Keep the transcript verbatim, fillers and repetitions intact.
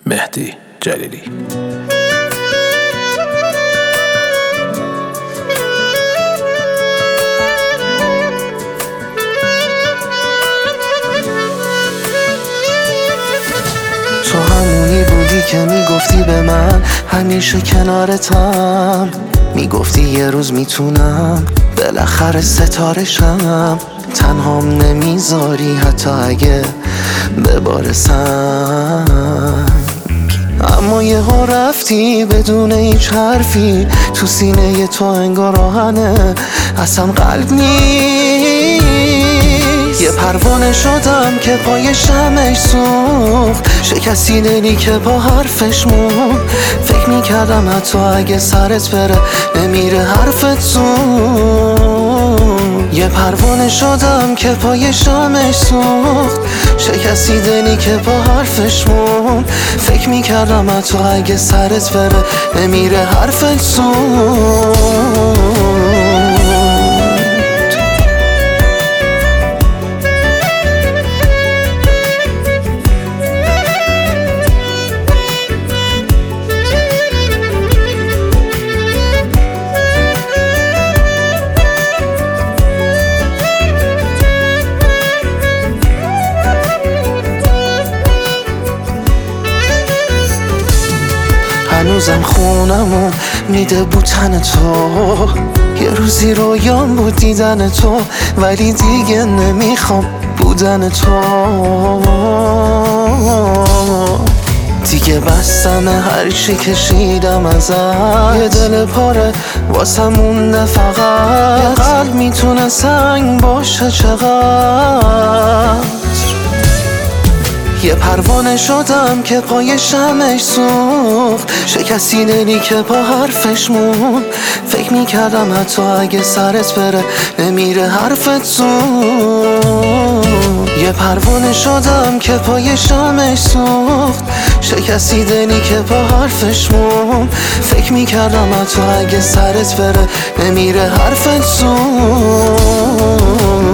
مهدی جلیلی. تو همونی بودی که میگفتی به من همیشه کنارتم، میگفتی یه روز میتونم بالاخره ستارشم، تنهام نمیذاری حتی اگه بباره سنگ. اما یه ها رفتی بدون هیچ حرفی، تو سینه تو انگار آهنه اصلا قلب نیست. یه پروانه شدم که پای شمعش سوخت، شکستی دلی که با حرفش مون. فکر میکردم حتی اگه سرت بره نمیره حرفت زون. یه پروانه شدم که پای شمعش سوخت، شکستی دلی که با حرفش مون. فکر میکردم حتی اگه سرت بره نمیره حرفت زون. هنوزم خونمون میده بودن تو، یه روزی رویام بود دیدن تو، ولی دیگه نمیخوام بودن تو. دیگه بستم هر چی کشیدم ازت، یه دل پاره واسه مونده فقط. یه قلب میتونه سنگ باشه چقدر. یه پروانه شدم که پای شمعش سوخت، شکستی دلی که با حرفش مون. فکر میکردم حتی اگه سرت بره نمیره حرفت زون. یه پروانه شدم که پای شمعش سوخت، شکستی دلی که با حرفش مون. فکر میکردم حتی اگه سرت بره نمیره حرفت زون.